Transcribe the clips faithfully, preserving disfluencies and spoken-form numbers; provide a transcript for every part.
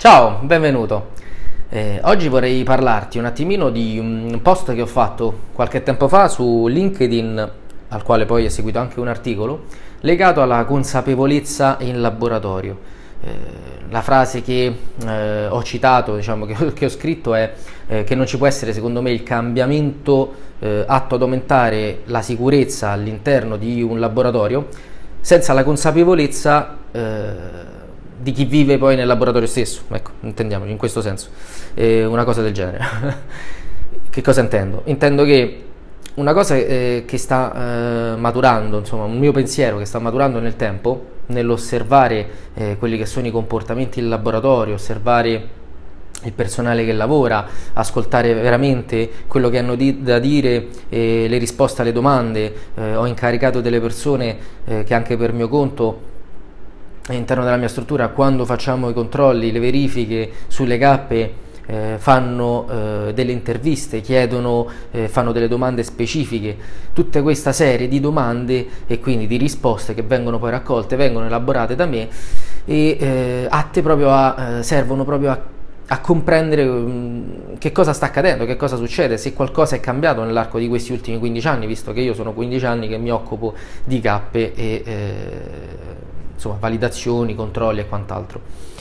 Ciao, benvenuto. Eh, oggi vorrei parlarti un attimino di un post che ho fatto qualche tempo fa su LinkedIn, al quale poi è seguito anche un articolo, legato alla consapevolezza in laboratorio. Eh, la frase che eh, ho citato, diciamo che, che ho scritto è eh, che non ci può essere, secondo me, il cambiamento eh, atto ad aumentare la sicurezza all'interno di un laboratorio senza la consapevolezza eh, di chi vive poi nel laboratorio stesso, ecco, intendiamoci in questo senso, eh, una cosa del genere. Che cosa intendo? Intendo che una cosa eh, che sta eh, maturando, insomma, un mio pensiero che sta maturando nel tempo, nell'osservare eh, quelli che sono i comportamenti del laboratorio, osservare il personale che lavora, ascoltare veramente quello che hanno di- da dire, eh, le risposte alle domande. Eh, ho incaricato delle persone eh, che anche per mio conto all'interno della mia struttura, quando facciamo i controlli, le verifiche sulle cappe, eh, fanno eh, delle interviste, chiedono, eh, fanno delle domande specifiche. Tutta questa serie di domande e quindi di risposte che vengono poi raccolte, vengono elaborate da me e eh, atte proprio a, eh, servono proprio a a comprendere um, che cosa sta accadendo, che cosa succede, se qualcosa è cambiato nell'arco di questi ultimi quindici anni, visto che io sono quindici anni che mi occupo di cappe e eh, insomma validazioni, controlli e quant'altro.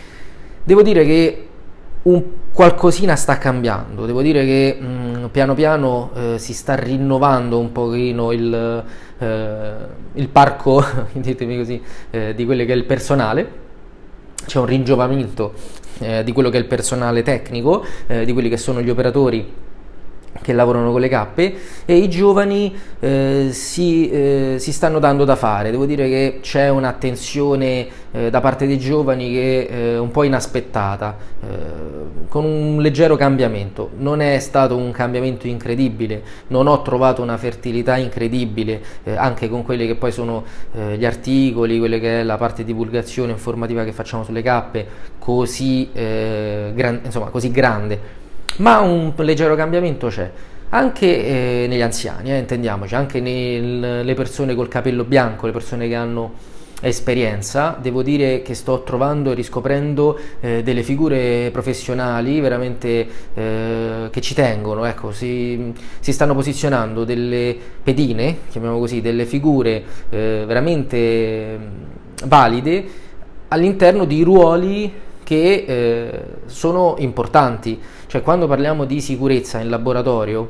Devo dire che un qualcosina sta cambiando, devo dire che mh, piano piano eh, si sta rinnovando un pochino il, eh, il parco, ditemi così, eh, di quello che è il personale. C'è un ringiovanimento eh, di quello che è il personale tecnico, eh, di quelli che sono gli operatori che lavorano con le cappe, e i giovani eh, si, eh, si stanno dando da fare. Devo dire che c'è un'attenzione eh, da parte dei giovani che è eh, un po' inaspettata, eh, con un leggero cambiamento. Non è stato un cambiamento incredibile, non ho trovato una fertilità incredibile, eh, anche con quelli che poi sono eh, gli articoli, quelle che è la parte di divulgazione informativa che facciamo sulle cappe, così, eh, gran- insomma, così grande. Ma un leggero cambiamento c'è, anche eh, negli anziani, eh, intendiamoci, anche nelle persone col capello bianco, le persone che hanno esperienza. Devo dire che sto trovando e riscoprendo eh, delle figure professionali veramente eh, che ci tengono, ecco, si, si stanno posizionando delle pedine, chiamiamo così, delle figure eh, veramente valide all'interno di ruoli che eh, sono importanti. Cioè, quando parliamo di sicurezza in laboratorio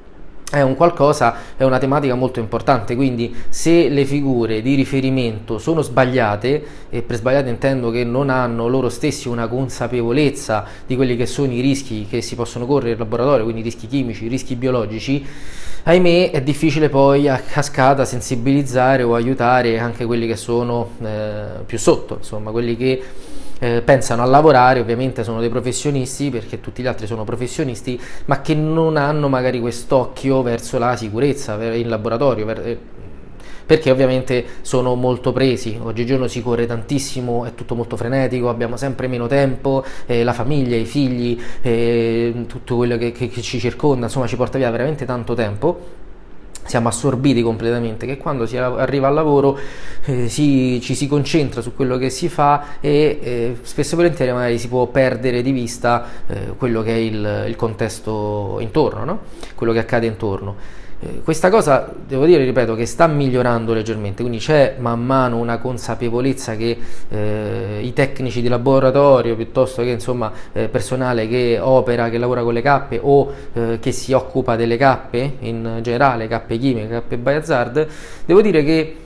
è un qualcosa, è una tematica molto importante, quindi se le figure di riferimento sono sbagliate, e per sbagliate intendo che non hanno loro stessi una consapevolezza di quelli che sono i rischi che si possono correre in laboratorio, quindi rischi chimici, rischi biologici, ahimè è difficile poi a cascata sensibilizzare o aiutare anche quelli che sono eh, più sotto, insomma, quelli che Eh, pensano a lavorare. Ovviamente sono dei professionisti, perché tutti gli altri sono professionisti, ma che non hanno magari quest'occhio verso la sicurezza in laboratorio, per, eh, perché ovviamente sono molto presi. Oggigiorno si corre tantissimo, è tutto molto frenetico, abbiamo sempre meno tempo, eh, la famiglia, i figli, eh, tutto quello che, che, che ci circonda, insomma ci porta via veramente tanto tempo. Siamo assorbiti completamente, che quando si arriva al lavoro eh, si, ci si concentra su quello che si fa e eh, spesso e volentieri magari si può perdere di vista eh, quello che è il, il contesto intorno, no? Quello che accade intorno. Eh, questa cosa, devo dire, ripeto, che sta migliorando leggermente, quindi c'è man mano una consapevolezza che eh, i tecnici di laboratorio, piuttosto che insomma eh, personale che opera, che lavora con le cappe o eh, che si occupa delle cappe in generale, cappe chimiche, cappe biohazard, devo dire che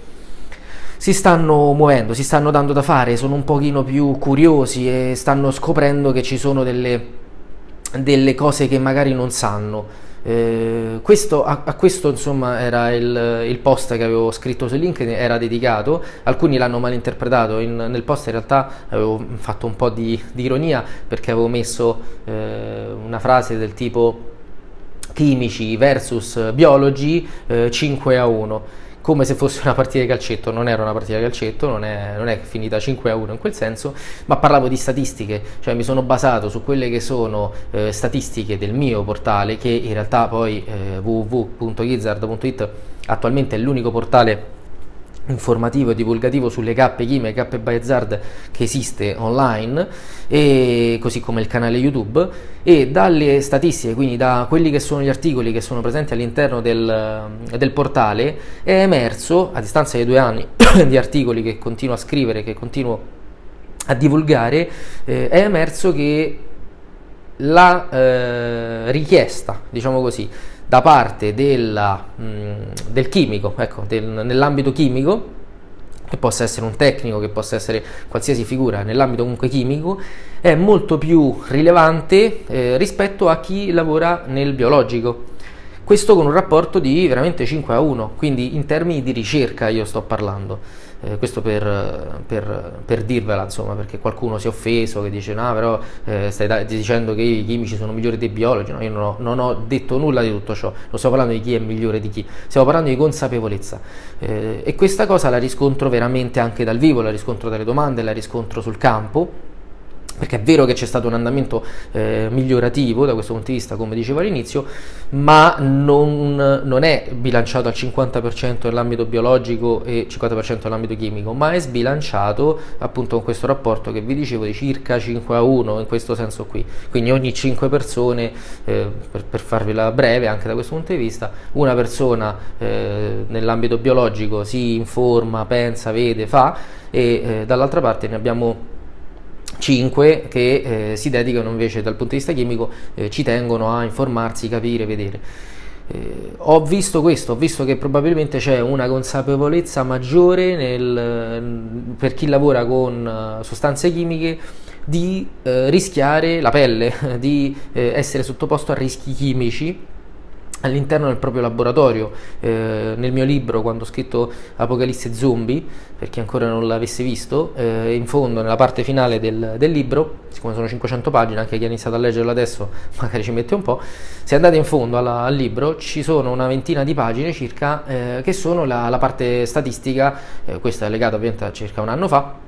si stanno muovendo, si stanno dando da fare, sono un pochino più curiosi e stanno scoprendo che ci sono delle, delle cose che magari non sanno. Eh, questo, a, a questo insomma era il, il post che avevo scritto su LinkedIn, era dedicato. Alcuni l'hanno malinterpretato. In, nel post in realtà avevo fatto un po' di, di ironia, perché avevo messo eh, una frase del tipo chimici versus biologi eh, cinque a uno, come se fosse una partita di calcetto. Non era una partita di calcetto, non è, non è finita cinque a uno in quel senso, ma parlavo di statistiche, cioè mi sono basato su quelle che sono eh, statistiche del mio portale, che in realtà poi eh, w w w punto gizzard punto it attualmente è l'unico portale informativo e divulgativo sulle cappe chimiche, cappe Biohazard, che esiste online, e così come il canale YouTube, e dalle statistiche, quindi da quelli che sono gli articoli che sono presenti all'interno del, del portale, è emerso, a distanza di due anni di articoli che continuo a scrivere, che continuo a divulgare, eh, è emerso che la eh, richiesta, diciamo così, da parte della, mh, del chimico, ecco, del, nell'ambito chimico, che possa essere un tecnico, che possa essere qualsiasi figura nell'ambito comunque chimico, è molto più rilevante eh, rispetto a chi lavora nel biologico. Questo con un rapporto di veramente cinque a uno, quindi in termini di ricerca io sto parlando. Eh, questo per, per, per dirvela, insomma, perché qualcuno si è offeso, che dice no, però eh, stai da- dicendo che i chimici sono migliori dei biologi. No, io non ho, non ho detto nulla di tutto ciò, non stiamo parlando di chi è migliore di chi, stiamo parlando di consapevolezza, eh, e questa cosa la riscontro veramente anche dal vivo, la riscontro dalle domande, la riscontro sul campo, perché è vero che c'è stato un andamento eh, migliorativo da questo punto di vista, come dicevo all'inizio, ma non, non è bilanciato al cinquanta per cento nell'ambito biologico e cinquanta per cento nell'ambito chimico, ma è sbilanciato appunto con questo rapporto che vi dicevo di circa cinque a uno, in questo senso qui. Quindi ogni cinque persone, eh, per, per farvela breve anche da questo punto di vista, una persona eh, nell'ambito biologico si informa, pensa, vede, fa, e eh, dall'altra parte ne abbiamo cinque che eh, si dedicano invece dal punto di vista chimico, eh, ci tengono a informarsi, capire, vedere. Eh, ho visto questo, ho visto che probabilmente c'è una consapevolezza maggiore nel, per chi lavora con uh, sostanze chimiche di uh, rischiare la pelle, di uh, essere sottoposto a rischi chimici all'interno del proprio laboratorio. Eh, nel mio libro, quando ho scritto Apocalisse Zombie, per chi ancora non l'avesse visto, eh, in fondo, nella parte finale del, del libro, siccome sono cinquecento pagine, anche chi ha iniziato a leggerlo adesso magari ci mette un po', se andate in fondo alla, al libro ci sono una ventina di pagine circa, eh, che sono la, la parte statistica, eh, questa è legata ovviamente a circa un anno fa,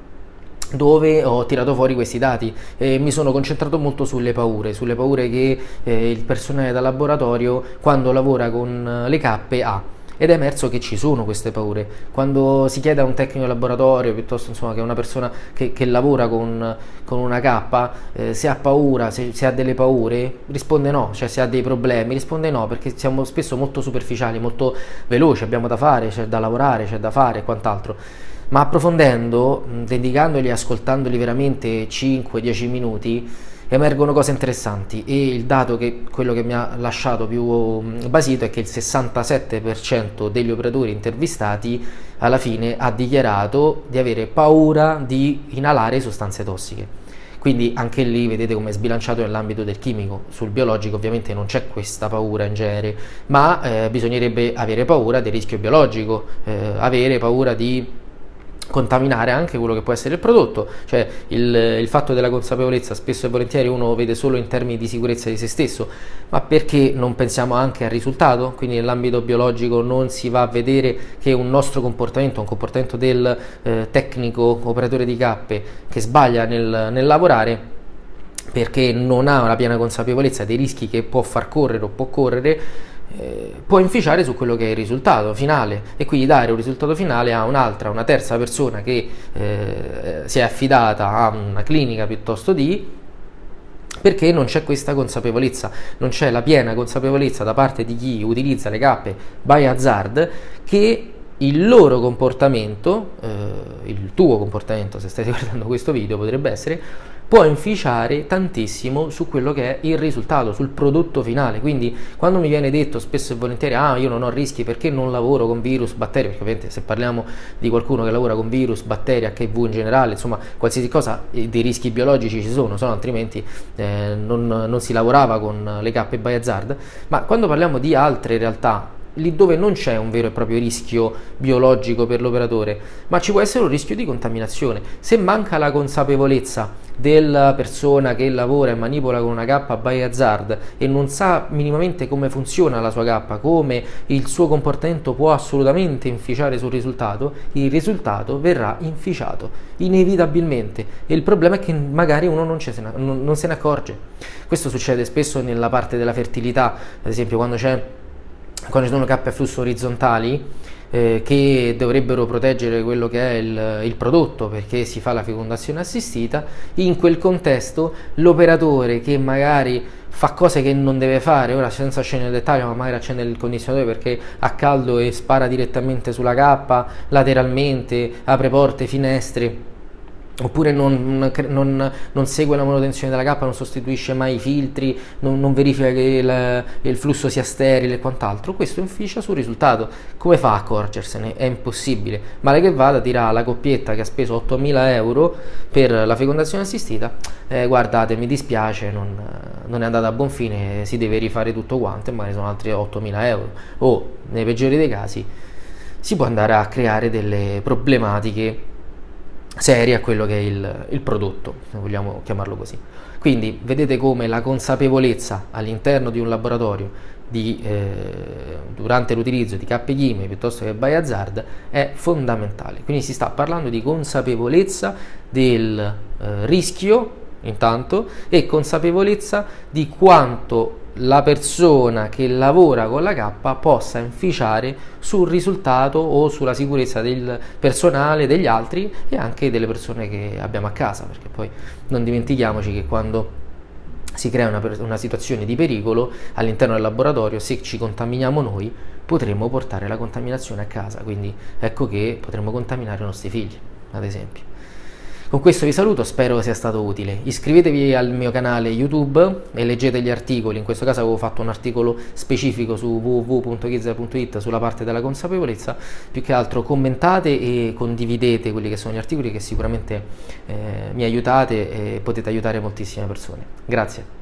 dove ho tirato fuori questi dati e mi sono concentrato molto sulle paure, sulle paure che eh, il personale da laboratorio quando lavora con le cappe ha. Ed è emerso che ci sono queste paure. Quando si chiede a un tecnico di laboratorio, piuttosto insomma che una persona che, che lavora con, con una cappa, eh, se ha paura, se, se ha delle paure, risponde no, cioè se ha dei problemi, risponde no, perché siamo spesso molto superficiali, molto veloci, abbiamo da fare, c'è da lavorare, c'è da fare e quant'altro. Ma approfondendo, dedicandoli e ascoltandoli veramente cinque dieci minuti, emergono cose interessanti, e il dato che quello che mi ha lasciato più basito è che il sessantasette per cento degli operatori intervistati alla fine ha dichiarato di avere paura di inalare sostanze tossiche. Quindi anche lì vedete come è sbilanciato nell'ambito del chimico. Sul biologico ovviamente non c'è questa paura in genere, ma eh, bisognerebbe avere paura del rischio biologico, eh, avere paura di contaminare anche quello che può essere il prodotto. Cioè il, il fatto della consapevolezza spesso e volentieri uno lo vede solo in termini di sicurezza di se stesso, ma perché non pensiamo anche al risultato? Quindi nell'ambito biologico non si va a vedere che un nostro comportamento, un comportamento del eh, tecnico operatore di cappe che sbaglia nel, nel lavorare, perché non ha una piena consapevolezza dei rischi che può far correre o può correre, Eh, può inficiare su quello che è il risultato finale, e quindi dare un risultato finale a un'altra, una terza persona che eh, si è affidata a una clinica piuttosto di, perché non c'è questa consapevolezza, non c'è la piena consapevolezza da parte di chi utilizza le cappe Biohazard che il loro comportamento, eh, il tuo comportamento, se stai guardando questo video potrebbe essere, può inficiare tantissimo su quello che è il risultato, sul prodotto finale. Quindi quando mi viene detto spesso e volentieri ah io non ho rischi perché non lavoro con virus, batteri, perché ovviamente se parliamo di qualcuno che lavora con virus, batteri, acca i vu in generale, insomma qualsiasi cosa, dei rischi biologici ci sono, se no altrimenti eh, non, non si lavorava con le cappe Biohazard. Ma quando parliamo di altre realtà, lì dove non c'è un vero e proprio rischio biologico per l'operatore, ma ci può essere un rischio di contaminazione, se manca la consapevolezza della persona che lavora e manipola con una cappa Biohazard e non sa minimamente come funziona la sua cappa, come il suo comportamento può assolutamente inficiare sul risultato, il risultato verrà inficiato inevitabilmente, e il problema è che magari uno non, se ne, non, non se ne accorge. Questo succede spesso nella parte della fertilità, ad esempio quando c'è quando ci sono cappe a flusso orizzontali, eh, che dovrebbero proteggere quello che è il, il prodotto perché si fa la fecondazione assistita. In quel contesto l'operatore che magari fa cose che non deve fare, ora senza scendere nel dettaglio, ma magari accende il condizionatore perché ha caldo e spara direttamente sulla cappa, lateralmente, apre porte, finestre, oppure non, non, non segue la manutenzione della cappa, non sostituisce mai i filtri, non, non verifica che il, il flusso sia sterile e quant'altro, questo inficia sul risultato. Come fa a accorgersene? È impossibile. Male che vada, dirà alla coppietta che ha speso ottomila euro per la fecondazione assistita: eh, guardate, mi dispiace, non, non è andata a buon fine, si deve rifare tutto quanto, e magari sono altri ottomila euro. O, nei peggiori dei casi, si può andare a creare delle problematiche serie a quello che è il, il prodotto, se vogliamo chiamarlo così. Quindi vedete come la consapevolezza all'interno di un laboratorio di, eh, durante l'utilizzo di cappe chimiche piuttosto che biohazard è fondamentale. Quindi si sta parlando di consapevolezza del eh, rischio intanto, e consapevolezza di quanto la persona che lavora con la cappa possa inficiare sul risultato o sulla sicurezza del personale, degli altri e anche delle persone che abbiamo a casa, perché poi non dimentichiamoci che quando si crea una, una situazione di pericolo all'interno del laboratorio, se ci contaminiamo noi potremmo portare la contaminazione a casa, quindi ecco che potremmo contaminare i nostri figli, ad esempio. Con questo vi saluto, spero sia stato utile. Iscrivetevi al mio canale YouTube e leggete gli articoli. In questo caso avevo fatto un articolo specifico su w w w punto kizzer punto it sulla parte della consapevolezza. Più che altro commentate e condividete quelli che sono gli articoli, che sicuramente eh, mi aiutate e potete aiutare moltissime persone. Grazie.